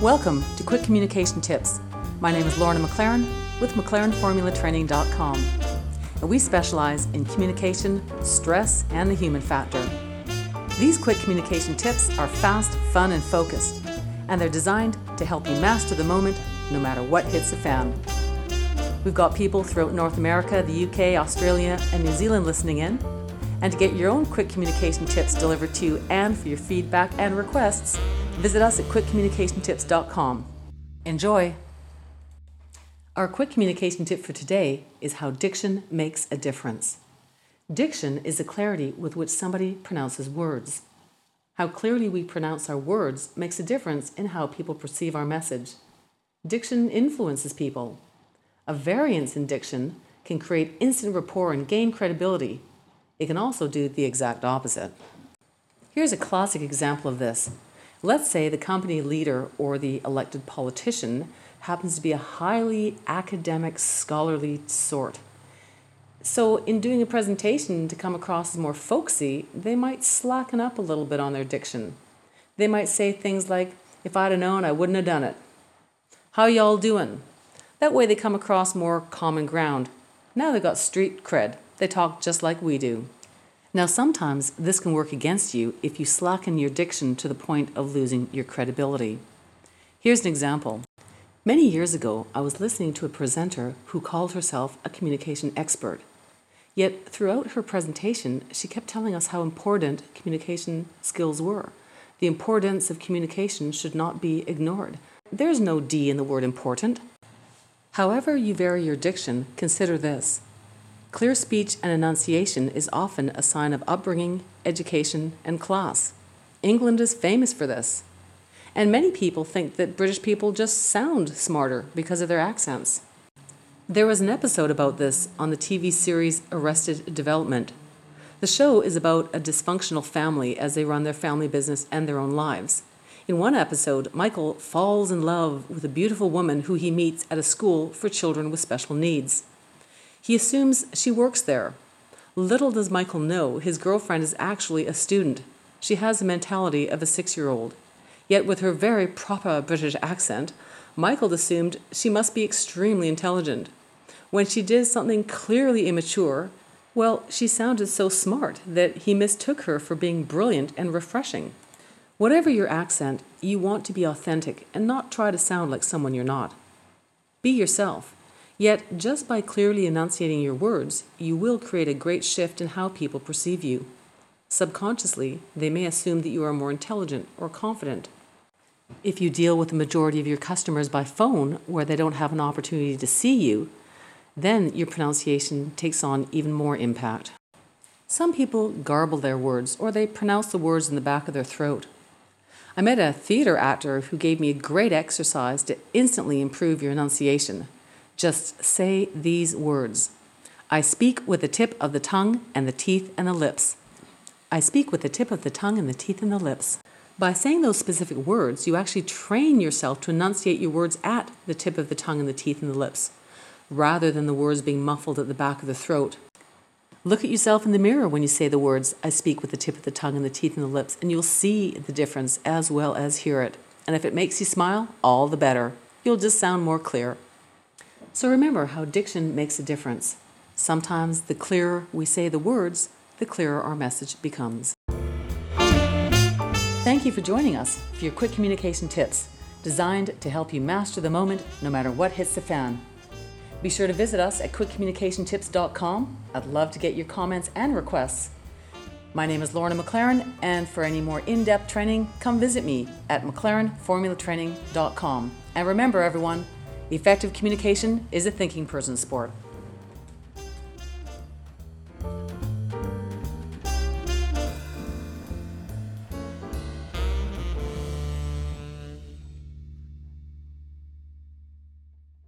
Welcome to Quick Communication Tips. My name is Lorna McLaren with McLarenFormulaTraining.com, and we specialize in communication, stress, and the human factor. These quick communication tips are fast, fun, and focused, and they're designed to help you master the moment no matter what hits the fan. We've got people throughout North America, the UK, Australia, and New Zealand listening in. And to get your own quick communication tips delivered to you and for your feedback and requests, visit us at quickcommunicationtips.com. Enjoy! Our quick communication tip for today is how diction makes a difference. Diction is the clarity with which somebody pronounces words. How clearly we pronounce our words makes a difference in how people perceive our message. Diction influences people. A variance in diction can create instant rapport and gain credibility. It can also do the exact opposite. Here's a classic example of this. Let's say the company leader or the elected politician happens to be a highly academic, scholarly sort. So in doing a presentation to come across as more folksy, they might slacken up a little bit on their diction. They might say things like, "If I'd have known, I wouldn't have done it." "How y'all doing?" That way they come across more common ground. Now they've got street cred. They talk just like we do. Now sometimes this can work against you if you slacken your diction to the point of losing your credibility. Here's an example. Many years ago, I was listening to a presenter who called herself a communication expert. Yet throughout her presentation, she kept telling us how important communication skills were. The importance of communication should not be ignored. There's no D in the word important. However you vary your diction, consider this. Clear speech and enunciation is often a sign of upbringing, education, and class. England is famous for this. And many people think that British people just sound smarter because of their accents. There was an episode about this on the TV series Arrested Development. The show is about a dysfunctional family as they run their family business and their own lives. In one episode, Michael falls in love with a beautiful woman who he meets at a school for children with special needs. He assumes she works there. Little does Michael know his girlfriend is actually a student. She has the mentality of a 6-year-old. Yet with her very proper British accent, Michael assumed she must be extremely intelligent. When she did something clearly immature, well, she sounded so smart that he mistook her for being brilliant and refreshing. Whatever your accent, you want to be authentic and not try to sound like someone you're not. Be yourself. Yet, just by clearly enunciating your words, you will create a great shift in how people perceive you. Subconsciously, they may assume that you are more intelligent or confident. If you deal with the majority of your customers by phone, where they don't have an opportunity to see you, then your pronunciation takes on even more impact. Some people garble their words, or they pronounce the words in the back of their throat. I met a theater actor who gave me a great exercise to instantly improve your enunciation. Just say these words. I speak with the tip of the tongue and the teeth and the lips. I speak with the tip of the tongue and the teeth and the lips. By saying those specific words, you actually train yourself to enunciate your words at the tip of the tongue and the teeth and the lips, rather than the words being muffled at the back of the throat. Look at yourself in the mirror when you say the words, I speak with the tip of the tongue and the teeth and the lips, and you'll see the difference as well as hear it. And if it makes you smile, all the better. You'll just sound more clear. So remember how diction makes a difference. Sometimes the clearer we say the words, the clearer our message becomes. Thank you for joining us for your quick communication tips, designed to help you master the moment no matter what hits the fan. Be sure to visit us at quickcommunicationtips.com. I'd love to get your comments and requests. My name is Lorna McLaren, and for any more in-depth training, come visit me at McLarenFormulaTraining.com. And remember, everyone, effective communication is a thinking person's sport.